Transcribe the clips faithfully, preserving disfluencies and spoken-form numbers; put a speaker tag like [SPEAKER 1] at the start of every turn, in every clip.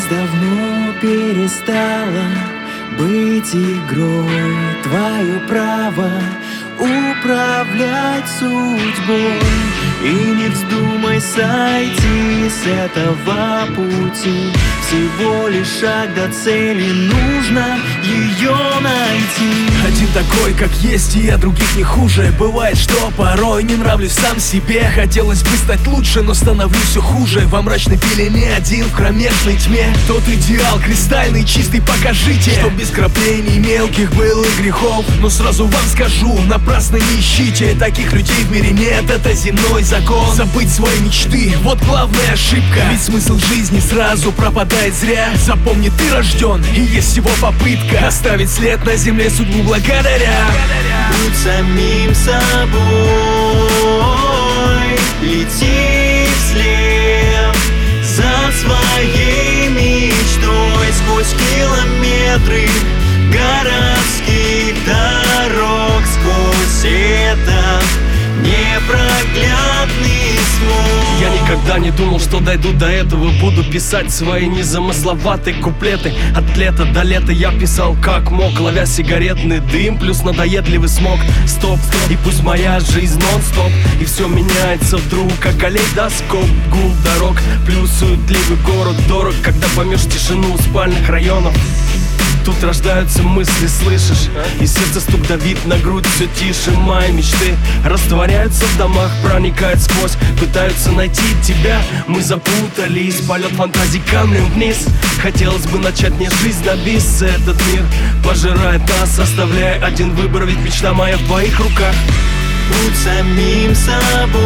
[SPEAKER 1] Жизнь давно перестала быть игрой. Твое право управлять судьбой. И не вздумай сойти с этого пути. Всего лишь шаг до цели, нужно ее найти.
[SPEAKER 2] Один такой, как есть, и я других не хуже. Бывает, что порой не нравлюсь сам себе. Хотелось бы стать лучше, но становлюсь все хуже. Во мрачной пелене один в кромешной тьме. Тот идеал кристальный, чистый, покажите, чтоб без краплений мелких былых грехов. Но сразу вам скажу, напрасно не ищите. Таких людей в мире нет, это земной закон. Забыть свои мечты, вот главная ошибка. Ведь смысл жизни сразу пропадает зря. Запомни, ты рожден, и есть всего попытка оставить след на земле судьбу благодаря.
[SPEAKER 1] Будь самим собой, лети вслед за своей мечтой. Сквозь километры городских дорог, сквозь это непроглядный смог.
[SPEAKER 3] Я никогда не думал, что дойду до этого. Буду писать свои незамысловатые куплеты. От лета до лета я писал как мог, ловя сигаретный дым плюс надоедливый смог. Стоп, и пусть моя жизнь нон-стоп, и все меняется вдруг, как калейдоскоп. Гул дорог плюс суетливый город дорог, когда поймешь тишину спальных районов. Тут рождаются мысли, слышишь? И сердце стук давит на грудь все тише. Мои мечты растворяются в домах, проникают сквозь, пытаются найти тебя. Мы запутались, полет фантазий камнем вниз. Хотелось бы начать мне жизнь на бис. Этот мир пожирает нас, оставляя один выбор, ведь мечта моя в твоих руках.
[SPEAKER 1] Будь самим собой,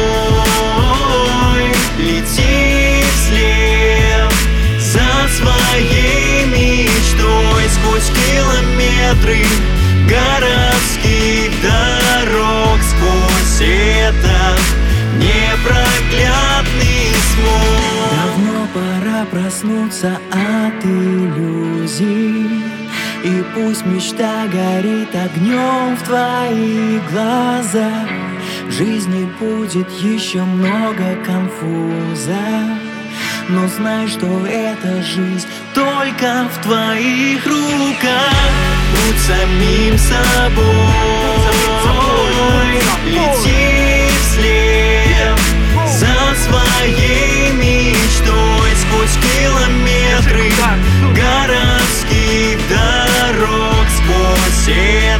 [SPEAKER 1] лети вслед за своей мечтой. Сквозь километры городских дорог, сквозь это непроглядный смог. Давно пора проснуться от иллюзий, и пусть мечта горит огнем в твоих глазах. В жизни будет еще много конфуза, но знай, что эта жизнь только в твоих руках. Будь самим собой, лети вслед за своей мечтой. Сквозь километры городских дорог, сквозь